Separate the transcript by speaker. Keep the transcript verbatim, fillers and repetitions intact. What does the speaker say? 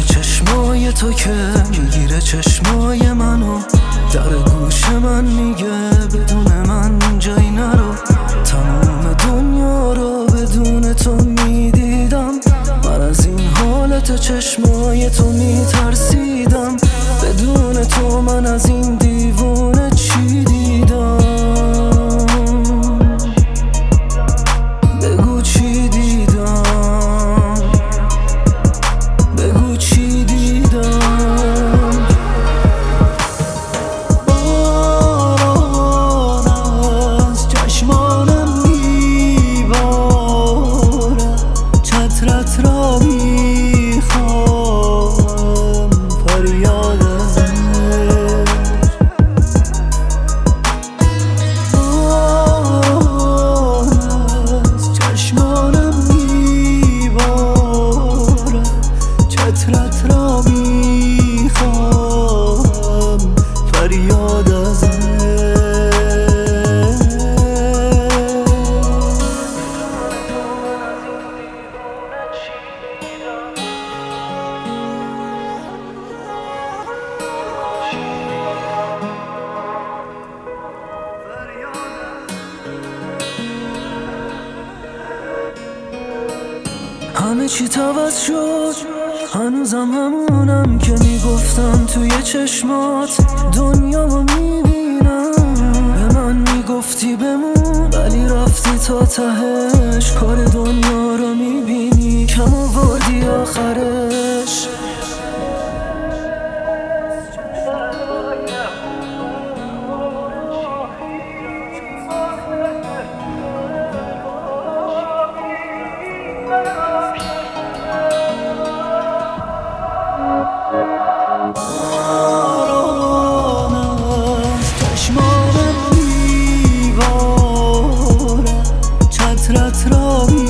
Speaker 1: چشمای تو که میگیره چشمای منو، در گوش من میگه بدون من جایی نرو. تمام دنیا رو بدون تو میدیدم، من از این حالت چشمای تو میترسیدم. بدون تو من از این دیوونه چی دیدم؟ بگو چی دیدم، بگو چی دیدم. باران از چشمانم میبارد، چترت را میخوام فریاد چترت را میخوام فریاد ازت. همه چی عوض شد، هنوزم همونم که میگفتم توی چشمات دنیا رو میبینم. به من میگفتی بمون ولی رفتی تا تهش، کار دنیا رو میبینی کم آوردی آخرش. باران از چشمانم میبارد، چترت را